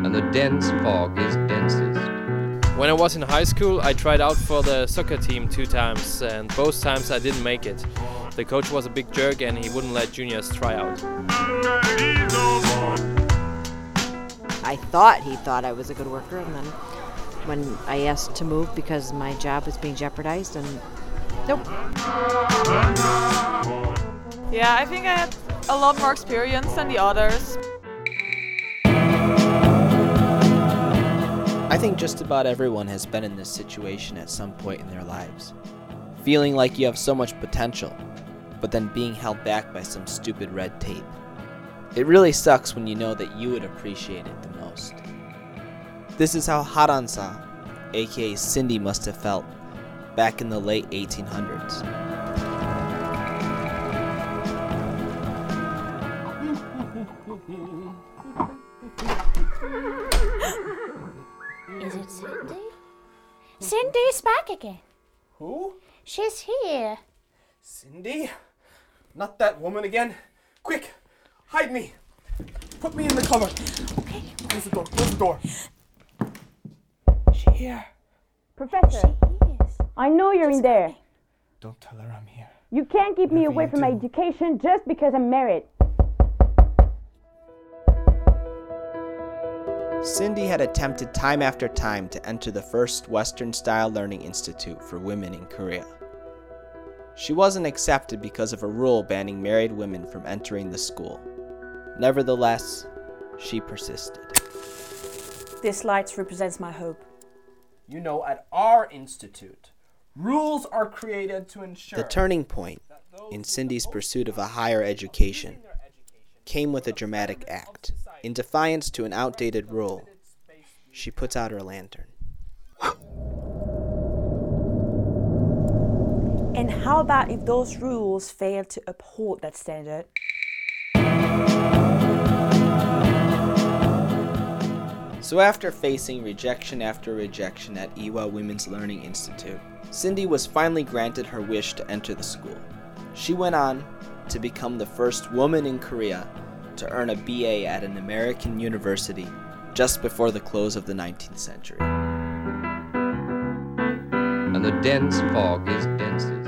and the dense fog is densest. When I was in high school, I tried out for the soccer team 2 times, and both times I didn't make it. The coach was a big jerk and he wouldn't let juniors try out. I thought he thought I was a good worker, and then when I asked to move because my job was being jeopardized, and nope. Yeah, I think I had a lot more experience than the others. I think just about everyone has been in this situation at some point in their lives. Feeling like you have so much potential, but then being held back by some stupid red tape. It really sucks when you know that you would appreciate it the most. This is how Haran-sa, aka Cindy, must have felt back in the late 1800s. Is it Cindy? Cindy's back again. Who? She's here. Cindy? Not that woman again. Quick, hide me. Put me in the cupboard. Okay. Close the door, close the door. Is she here? Professor, She is. I know you're in there. Don't tell her I'm here. You can't keep me Whatever away you from my do. education just because I'm married. Cindy had attempted time after time to enter the first Western-style learning institute for women in Korea. She wasn't accepted because of a rule banning married women from entering the school. Nevertheless, she persisted. This light represents my hope. You know, at our institute, rules are created to ensure... The turning point in Cindy's pursuit of a higher education came with a dramatic act. In defiance to an outdated rule, she puts out her lantern. And how about if those rules fail to uphold that standard? So after facing rejection after rejection at Ewha Women's Learning Institute, Cindy was finally granted her wish to enter the school. She went on to become the first woman in Korea to earn a BA at an American university just before the close of the 19th century. And the dense fog is densest.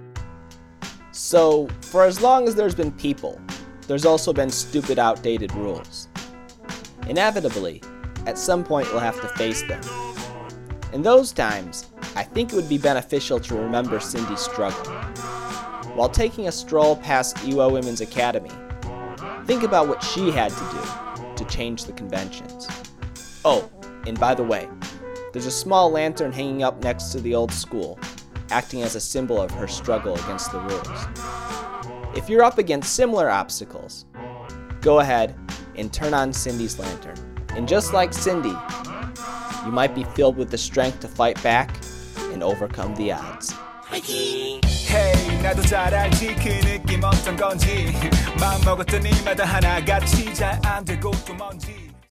So, for as long as there's been people, there's also been stupid, outdated rules. Inevitably, at some point you'll have to face them. In those times, I think it would be beneficial to remember Cindy's struggle. While taking a stroll past Ewha Women's Academy, think about what she had to do to change the conventions. Oh, and by the way, there's a small lantern hanging up next to the old school, acting as a symbol of her struggle against the rules. If you're up against similar obstacles, go ahead and turn on Cindy's lantern. And just like Cindy, you might be filled with the strength to fight back and overcome the odds. Hey, 나도 잘 알지 그 느낌 어떤 건지 마음 먹었던 일마다 하나같이 잘 안 되고 또 뭔지